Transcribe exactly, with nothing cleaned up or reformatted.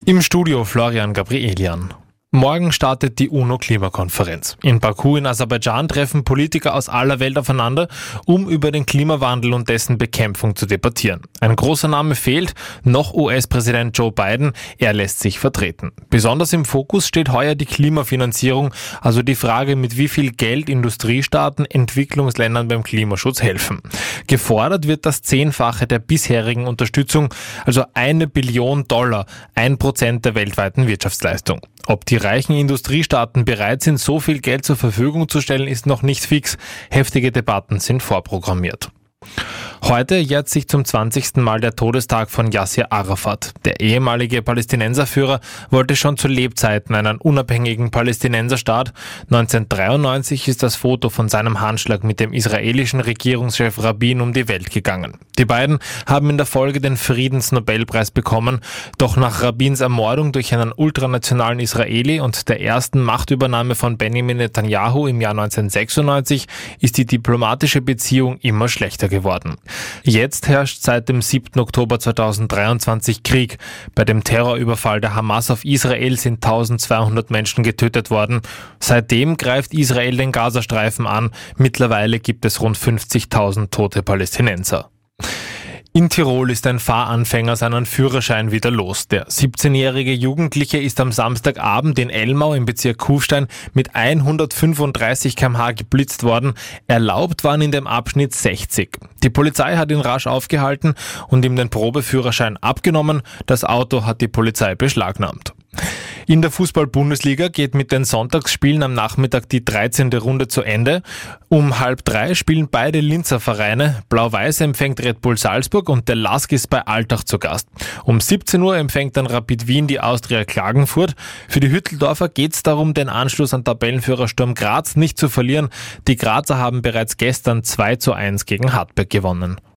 Im Studio Florian Gabrielian. Morgen startet die UNO-Klimakonferenz. In Baku in Aserbaidschan treffen Politiker aus aller Welt aufeinander, um über den Klimawandel und dessen Bekämpfung zu debattieren. Ein großer Name fehlt, noch U S-Präsident Joe Biden, er lässt sich vertreten. Besonders im Fokus steht heuer die Klimafinanzierung, also die Frage, mit wie viel Geld Industriestaaten Entwicklungsländern beim Klimaschutz helfen. Gefordert wird das Zehnfache der bisherigen Unterstützung, also eine Billion Dollar, ein Prozent der weltweiten Wirtschaftsleistung. Ob die reichen Industriestaaten bereit sind, so viel Geld zur Verfügung zu stellen, ist noch nicht fix. Heftige Debatten sind vorprogrammiert. Heute jährt sich zum zwanzigsten Mal der Todestag von Yasser Arafat. Der ehemalige Palästinenserführer wollte schon zu Lebzeiten einen unabhängigen Palästinenserstaat. neunzehnhundertdreiundneunzig ist das Foto von seinem Handschlag mit dem israelischen Regierungschef Rabin um die Welt gegangen. Die beiden haben in der Folge den Friedensnobelpreis bekommen. Doch nach Rabins Ermordung durch einen ultranationalen Israeli und der ersten Machtübernahme von Benjamin Netanyahu im Jahr neunzehnhundertsechsundneunzig ist die diplomatische Beziehung immer schlechter geworden. Jetzt herrscht seit dem siebten Oktober zweitausenddreiundzwanzig Krieg. Bei dem Terrorüberfall der Hamas auf Israel sind eintausendzweihundert Menschen getötet worden. Seitdem greift Israel den Gazastreifen an. Mittlerweile gibt es rund fünfzigtausend tote Palästinenser. In Tirol ist ein Fahranfänger seinen Führerschein wieder los. Der siebzehnjährige Jugendliche ist am Samstagabend in Elmau im Bezirk Kufstein mit hundertfünfunddreißig Kilometer pro Stunde geblitzt worden. Erlaubt waren in dem Abschnitt sechzig. Die Polizei hat ihn rasch aufgehalten und ihm den Probeführerschein abgenommen. Das Auto hat die Polizei beschlagnahmt. In der Fußball-Bundesliga geht mit den Sonntagsspielen am Nachmittag die dreizehnte Runde zu Ende. Um halb drei spielen beide Linzer Vereine. Blau-Weiß empfängt Red Bull Salzburg und der Lask ist bei Altach zu Gast. Um siebzehn Uhr empfängt dann Rapid Wien die Austria Klagenfurt. Für die Hütteldorfer geht es darum, den Anschluss an Tabellenführer Sturm Graz nicht zu verlieren. Die Grazer haben bereits gestern zwei zu eins gegen Hartberg gewonnen.